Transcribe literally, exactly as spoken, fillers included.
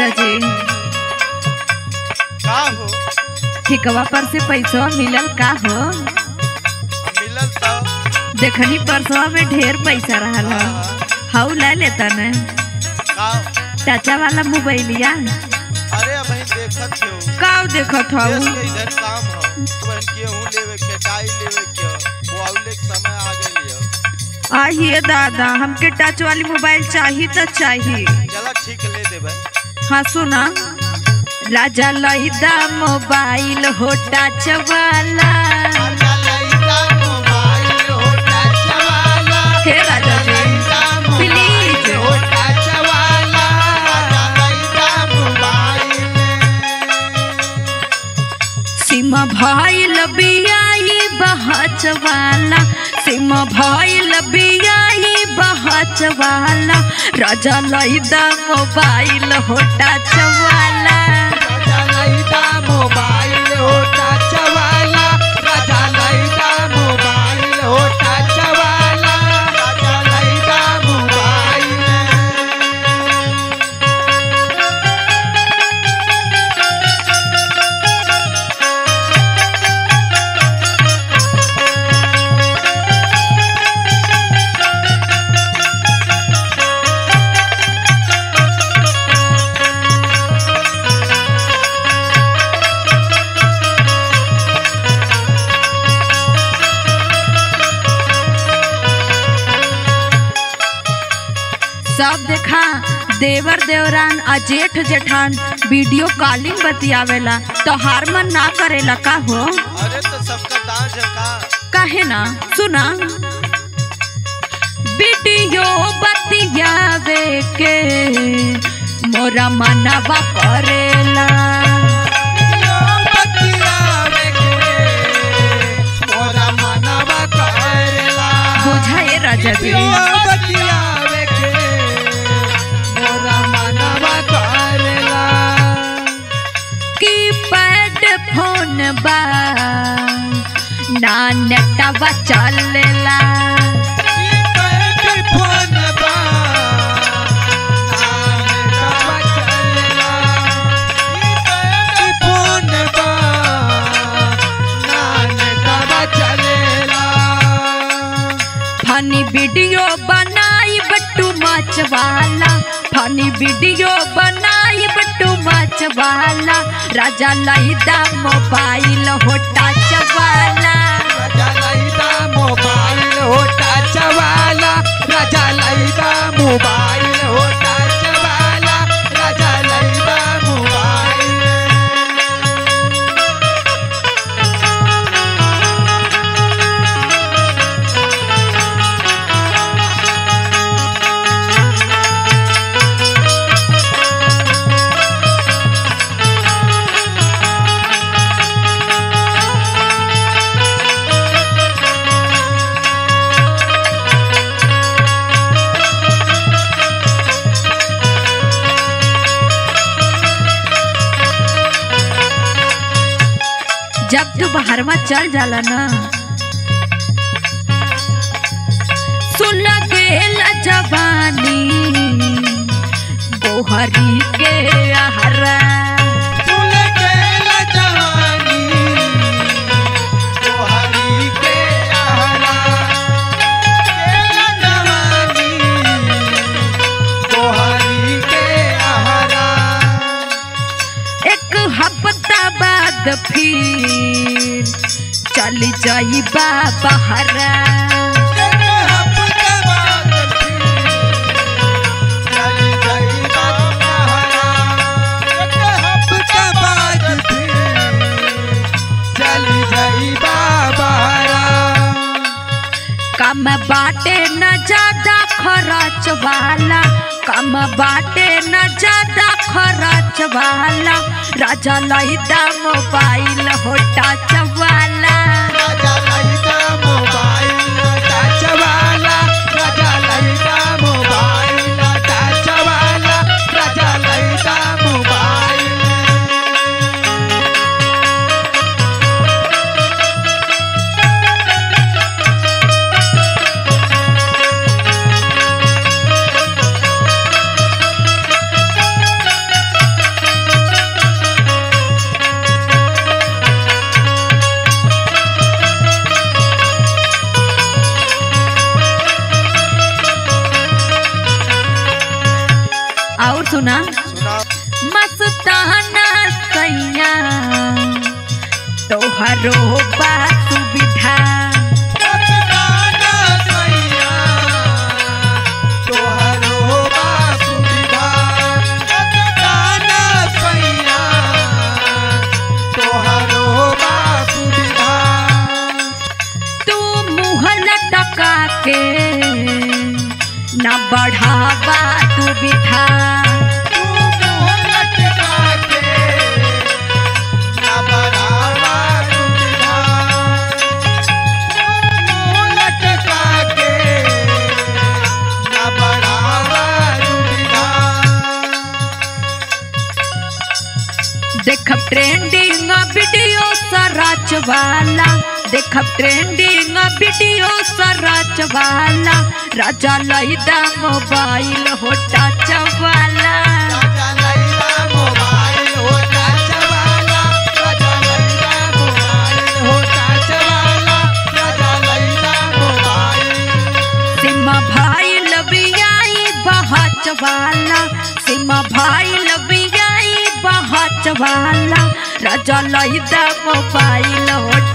राजा जी का हो ठिकवा पर से पैसा मिलल का हो? मिलल तो देखनी परसवा में ढेर पैसा रहल हाउ ले लेता न का चाचा वाला मोबाइलिया अरे भाई देखत हो का देखत हो? देश के इधर काम हो बहन के हूं लेवे के डाई लेवे के वो आउले के समय आ गइल हो। आइए दादा हमके टच वाली मोबाइल चाहिए तो चाहिए। चला ठीक ले देबे। हाँ सुना राजा लईदा मोबाइल हो टच वाला हे राजा जी प्लीज सीमा भइल बियाई बहच वाला सीमा भइल बियाई बहच वाला राजा लईदा मोबाइल हो टच वाला मोबाइल हो टच वाला राजा लईदा मोबाइल हो टच वाला राजा लईदा मोबाइल सब देखा देवर देवरान आ जेठ जेठान वीडियो कॉलिंग बतियावेला तो हार मन ना करेला का हो? अरे तो सबका दांत है का काहे ना सुना वीडियो बतियावे के मोरा मनवा करेला बुझाए राजा जी फोन बा ना नेटवा चलेला फोन बा ना चलेला फोन बा ना चलेला फनी वीडियो बनाई बट्टू माच वाला फनी वीडियो बनाई बट्टू माच वाला राजा लईदा मोबाइल हो टच वाला राजा लईदा मोबाइल हो टच वाला राजा लईदा मोबाइल हो टच वाला राजा लईदा मोबाइल जब तू बाहर में चल जाला ना सुन गेल जवानी गोहरी के हरा फूल गेल जवानी गोहरी के आहरा गेल जवानी गोहरी के आहरा एक हफ्ता बाद फिर चली जाई बाहरा कम बाटे न ज्यादा खर्च वाला कम बाटे न ज्यादा खर्च वाला राजा लईदा मोबाइल हो टच वाला राजा लईदा मोबाइल टच वाला राजा लईदा मोबाइल टच वाला राजा लईदा मोबाइल सुना सुना मस्ताना सैया तोहरो बा सुविधा मस्ताना सैया तोहरो बा सुविधा मस्ताना सैया तोहरो बा सुविधा तू मुँह लटका के न बढ़ावा दुविधा तू मुँह लटका के न बढ़ावा सुविधा तू मुँह लटका के न बढ़ावा सुविधा देखब ट्रेंडिंग वीडियो सराच वाला देखब ट्रेंडिंग वीडियो सराच वाला राजा लईदा मोबाइल हो टच वाला राजा लैला मोबाइल हो टच वाला राजा लैला मोबाइल हो टच वाला राजा लैला मोबाइल सिमा भाई लबियाई बहच वाला सिमा भाई लबियाई बहच वाला राजा लईदा मोबाइल हो